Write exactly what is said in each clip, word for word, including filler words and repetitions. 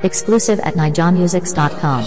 Exclusive at nijon musics dot com.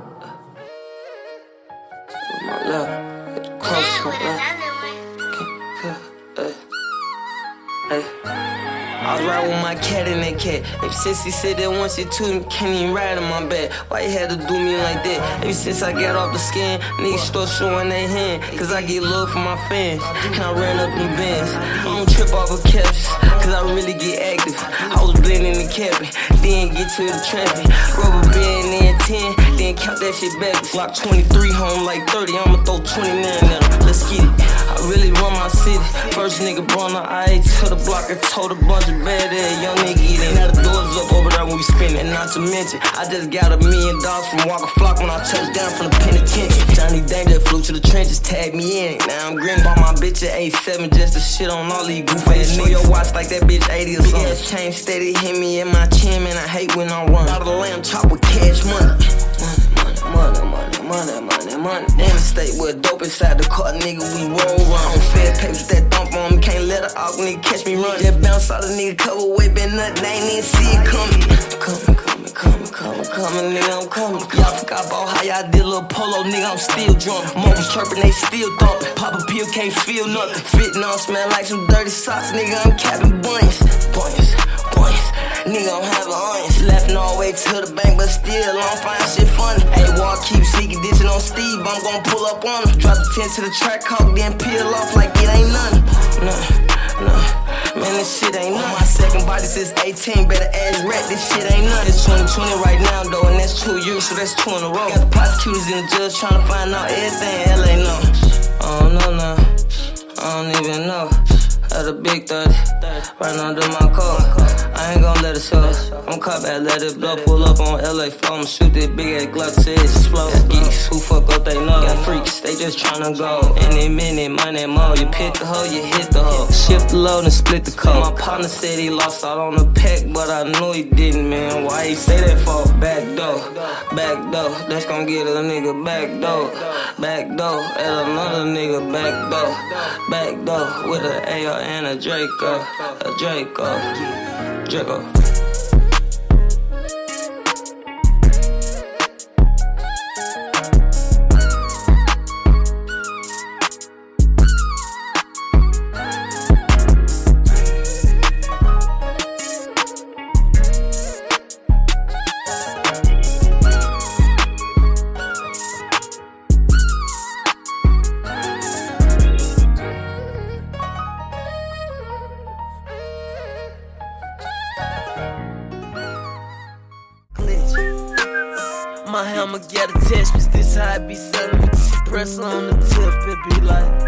I was riding with my cat in that cat. Ever since he said that once he took me, can't even ride in my back. Why you had to do me like that? Ever since I got off the skin, niggas start showing their hand. Cause I get love from my fans, and I ran up them bands. I don't trip off of caps, cause I really get active. I was blending the cabin, then get to the traffic. Rubber band, then ten, then count that shit back. Block twenty-three, home like thirty, I'ma throw twenty-nine at him. Let's get it. I really run my city. First nigga brought the eye to the block and told a bunch of bad ass young nigga eating. Now the doors up over there when we spinning. And not to mention, I just got a million dollars from Walker Flock when I touched down from the penitentiary. Johnny Dang that flew to the trenches, tagged me in. Now I'm grinning. Bought my bitch at eight seven just to shit on all these goofy ass niggas. Your watch like that bitch eighty or something. Big ass chain steady hit me in my chin, man. I hate when I run. Out of the lamb chop with cash money. Money, money, money, money, money. In the state with dope inside the car, nigga, we roll around. Fed papers that dump on me, can't let a out nigga catch me run. Just bounce out a nigga cover way, been nothing, they ain't even see it coming. Coming, coming, coming, coming, coming, nigga, I'm coming. Y'all forgot about how y'all did a little polo, nigga, I'm still drunk. Motors chirping, they still thumping. Pop a pill, can't feel nothing. Fitting on, smell like some dirty socks, nigga, I'm capping buns. Buns, buns, nigga, I'm having onions. Laughing all the way to the bank, but still, I'm find shit funny. Hey, Wall keep sneaking, dissing on Steve, I'm gon' pull up on him. Drop the tent to the track, hawk, then peel off like it ain't nothing. Nah, nah, man, this shit ain't nothing. My second body since eighteen, better ass rat, this shit ain't nothing. It's twenty twenty right now, though, and that's two years, so that's two in a row. Got the prosecutors and the judge trying to find out everything, L A know. I don't know now, I don't even know. At a big thirty, right under my car. I ain't gon' let it show. I'm caught back, let it blow. Pull up on L A floor, I'ma shoot this big ass Glock, say it's slow. Geeks who fuck up, they know. Got freaks, they just tryna go. Any minute, money more. You pick the hoe, you hit the hoe. Shift the load and split the code. My partner said he lost out on the pack, but I knew he didn't, man. Why he say that for? Back door, back door. That's gon' get a nigga back door, back door. At another nigga back door, back door with an A R and a Draco, a Draco, Draco. My hammer get attachments, this how I be selling. Press on the tip, it be like